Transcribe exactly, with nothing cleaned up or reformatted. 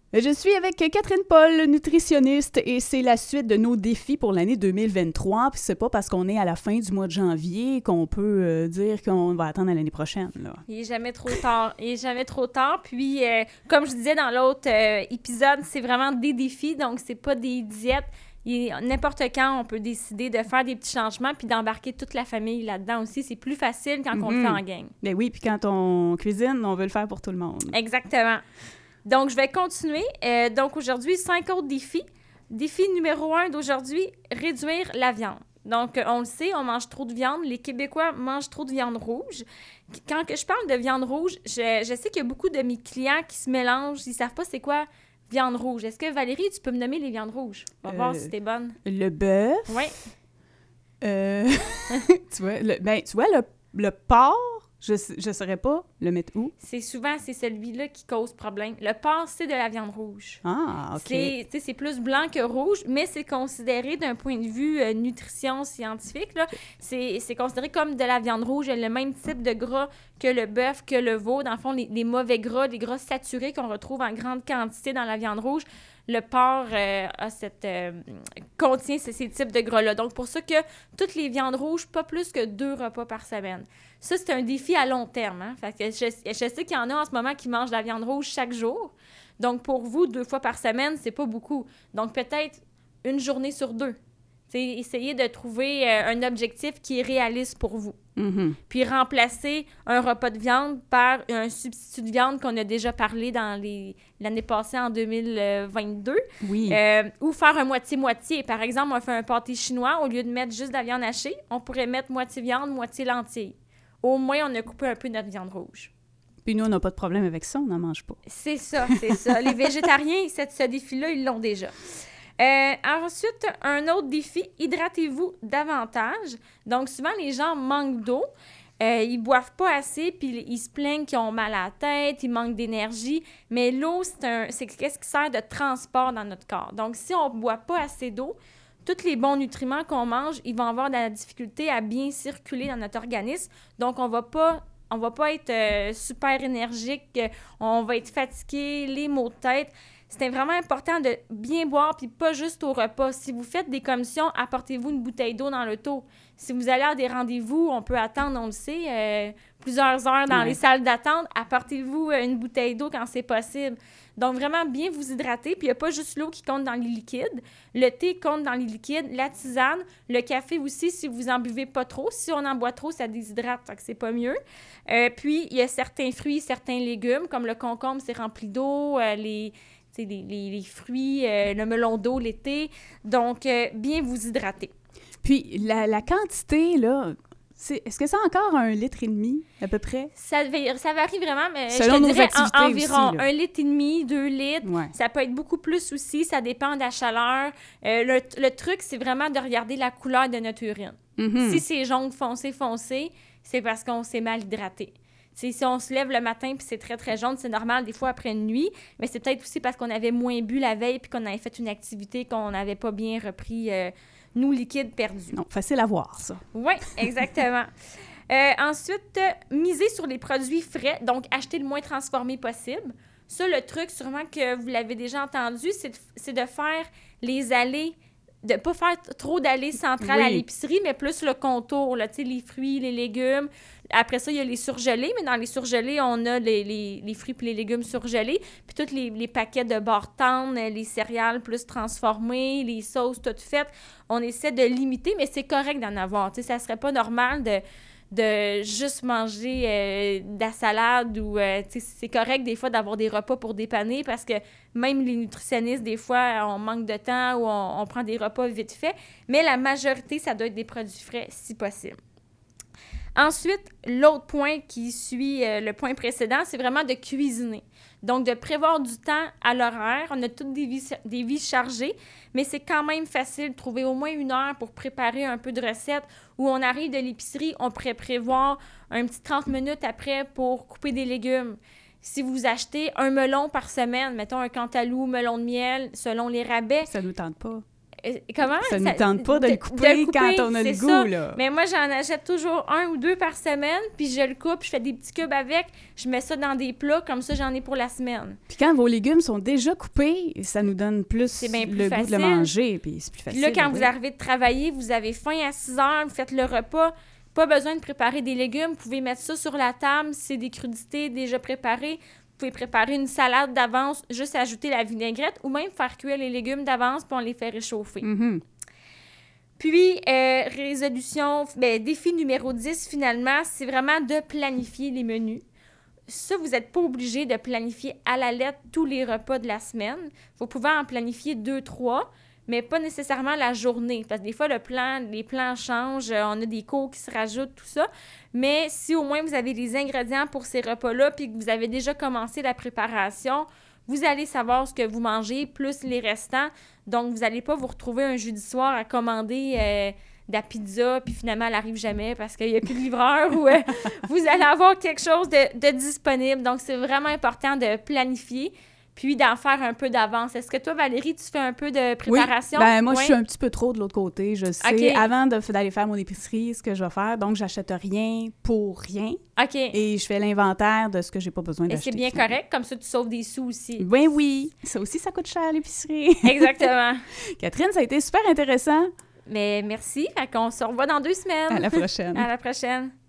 Je suis avec Catherine Paul, nutritionniste, et c'est la suite de nos défis pour l'année deux mille vingt-trois. Puis c'est pas parce qu'on est à la fin du mois de janvier qu'on peut euh, dire qu'on va attendre à l'année prochaine, là. Il est jamais trop tard. Il est jamais trop tard. Puis, euh, comme je disais dans l'autre euh, épisode, c'est vraiment des défis, donc c'est pas des diètes. Il, n'importe quand, on peut décider de faire des petits changements puis d'embarquer toute la famille là-dedans aussi. C'est plus facile quand mm-hmm. on le fait en gang. Ben oui, puis quand on cuisine, on veut le faire pour tout le monde. Exactement. Donc, je vais continuer. Euh, donc, aujourd'hui, cinq autres défis. Défi numéro un d'aujourd'hui, réduire la viande. Donc, on le sait, on mange trop de viande. Les Québécois mangent trop de viande rouge. Quand que je parle de viande rouge, je, je sais qu'il y a beaucoup de mes clients qui se mélangent. Ils ne savent pas c'est quoi viande rouge. Est-ce que, Valérie, tu peux me nommer les viandes rouges? On va euh, voir si t'es bonne. Le bœuf. Oui. Euh, tu vois, le, ben, tu vois, le, le porc. Je ne saurais pas le mettre où. C'est souvent, c'est celui-là qui cause problème. Le porc, c'est de la viande rouge. Ah, OK. C'est, c'est plus blanc que rouge, mais c'est considéré d'un point de vue euh, nutrition scientifique, là, c'est, c'est considéré comme de la viande rouge. Elle a le même type de gras que le bœuf, que le veau. Dans le fond, les, les mauvais gras, les gras saturés qu'on retrouve en grande quantité dans la viande rouge, le porc euh, a cette, euh, contient ces, ces types de gras-là. Donc, pour ça que toutes les viandes rouges, pas plus que deux repas par semaine. Ça, c'est un défi à long terme. Hein? Fait que je, je sais qu'il y en a en ce moment qui mangent de la viande rouge chaque jour. Donc, pour vous, deux fois par semaine, c'est pas beaucoup. Donc, peut-être une journée sur deux. T'sais, essayez de trouver euh, un objectif qui est réaliste pour vous. Mm-hmm. Puis remplacer un repas de viande par un substitut de viande qu'on a déjà parlé dans les, l'année passée, en deux mille vingt-deux. Oui. Euh, ou faire un moitié-moitié. Par exemple, on fait un pâté chinois. Au lieu de mettre juste de la viande hachée, on pourrait mettre moitié viande, moitié lentilles. Au moins, on a coupé un peu notre viande rouge. Puis nous, on n'a pas de problème avec ça, on n'en mange pas. C'est ça, c'est ça. Les végétariens, ce, ce défi-là, ils l'ont déjà. Euh, ensuite, un autre défi, hydratez-vous davantage. Donc, souvent, les gens manquent d'eau. Euh, ils boivent pas assez, puis ils se plaignent qu'ils ont mal à la tête, ils manquent d'énergie. Mais l'eau, c'est, un, c'est qu'est-ce qui sert de transport dans notre corps. Donc, si on ne boit pas assez d'eau, tous les bons nutriments qu'on mange, ils vont avoir de la difficulté à bien circuler dans notre organisme. Donc, on va pas, on va pas être euh, super énergique, on va être fatigué, les maux de tête. C'est vraiment important de bien boire, puis pas juste au repas. Si vous faites des commissions, apportez-vous une bouteille d'eau dans l'auto. Si vous allez à des rendez-vous, on peut attendre, on le sait, euh, plusieurs heures dans ouais. les salles d'attente. Apportez-vous une bouteille d'eau quand c'est possible. Donc, vraiment bien vous hydrater. Puis, il n'y a pas juste l'eau qui compte dans les liquides. Le thé compte dans les liquides. La tisane, le café aussi, si vous n'en buvez pas trop. Si on en boit trop, ça déshydrate, donc c'est pas mieux. Euh, puis, il y a certains fruits, certains légumes, comme le concombre, c'est rempli d'eau, euh, les... Les, les, les fruits, euh, le melon d'eau l'été. Donc, euh, bien vous hydrater. Puis, la, la quantité, là, c'est, est-ce que c'est encore un litre et demi, à peu près? Ça, ça varie vraiment, mais selon je te nos dirais activités en, environ aussi, un litre et demi, deux litres. Ouais. Ça peut être beaucoup plus aussi, ça dépend de la chaleur. Euh, le, le truc, c'est vraiment de regarder la couleur de notre urine. Mm-hmm. Si c'est jaune foncé, foncé, c'est parce qu'on s'est mal hydraté. T'sais, si on se lève le matin puis c'est très, très jaune, c'est normal des fois après une nuit, mais c'est peut-être aussi parce qu'on avait moins bu la veille puis qu'on avait fait une activité qu'on n'avait pas bien repris, euh, nous, liquides perdus. Non, facile à voir, ça. Oui, exactement. euh, ensuite, euh, miser sur les produits frais, donc acheter le moins transformé possible. Ça, le truc, sûrement que vous l'avez déjà entendu, c'est de, c'est de faire les allées, de ne pas faire trop d'allées centrales oui. à l'épicerie, mais plus le contour, là, les fruits, les légumes. Après ça, il y a les surgelés, mais dans les surgelés, on a les, les, les fruits et les légumes surgelés, puis tous les, les paquets de barres tendres, les céréales plus transformées, les sauces toutes faites. On essaie de limiter, mais c'est correct d'en avoir. T'sais, ça serait pas normal de, de juste manger euh, de la salade ou... Euh, c'est correct des fois d'avoir des repas pour dépanner parce que même les nutritionnistes, des fois, on manque de temps ou on, on prend des repas vite fait, mais la majorité, ça doit être des produits frais si possible. Ensuite, l'autre point qui suit euh, le point précédent, c'est vraiment de cuisiner. Donc, de prévoir du temps à l'horaire. On a toutes des vies, des vies chargées, mais c'est quand même facile de trouver au moins une heure pour préparer un peu de recettes. Où on arrive de l'épicerie, on pourrait prévoir un petit trente minutes après pour couper des légumes. Si vous achetez un melon par semaine, mettons un cantaloupe, melon de miel, selon les rabais... Ça ne nous tente pas. Euh, comment? Ça ne nous tente pas de, de le couper de le couper, quand on a le c'est goût, ça. là. Mais moi, j'en achète toujours un ou deux par semaine, puis je le coupe, je fais des petits cubes avec, je mets ça dans des plats, comme ça, j'en ai pour la semaine. Puis quand vos légumes sont déjà coupés, ça nous donne plus, C'est bien plus le goût de le facile. manger, puis c'est plus Puis facile. là, quand oui. vous arrivez de travailler, vous avez faim à six heures, vous faites le repas, pas besoin de préparer des légumes, vous pouvez mettre ça sur la table, c'est des crudités déjà préparées. Vous pouvez préparer une salade d'avance, juste ajouter la vinaigrette ou même faire cuire les légumes d'avance puis on les fait réchauffer. Mm-hmm. Puis, euh, résolution, ben, défi numéro dix, finalement, c'est vraiment de planifier les menus. Ça, vous n'êtes pas obligé de planifier à la lettre tous les repas de la semaine. Vous pouvez en planifier deux, trois, mais pas nécessairement la journée. Parce que des fois, le plan, les plans changent, on a des cours qui se rajoutent, tout ça. Mais si au moins vous avez les ingrédients pour ces repas-là, puis que vous avez déjà commencé la préparation, vous allez savoir ce que vous mangez, plus les restants. Donc, vous n'allez pas vous retrouver un jeudi soir à commander euh, de la pizza, puis finalement, elle n'arrive jamais parce qu'il n'y a plus de livreur. ou euh, vous allez avoir quelque chose de, de disponible. Donc, c'est vraiment important de planifier, puis d'en faire un peu d'avance. Est-ce que toi, Valérie, tu fais un peu de préparation? Oui, ben moi, Ouais. je suis un petit peu trop de l'autre côté. Je sais, OK. avant de- d'aller faire mon épicerie, ce que je vais faire. Donc, j'achète rien pour rien OK. Et, et je fais l'inventaire de ce que j'ai pas besoin d'acheter. c'est bien finalement. correct, comme ça, tu sauves des sous aussi. Ben oui, ça aussi, ça coûte cher, l'épicerie. Exactement. Catherine, ça a été super intéressant. Mais merci. Fait qu'on se revoit dans deux semaines. À la prochaine. À la prochaine.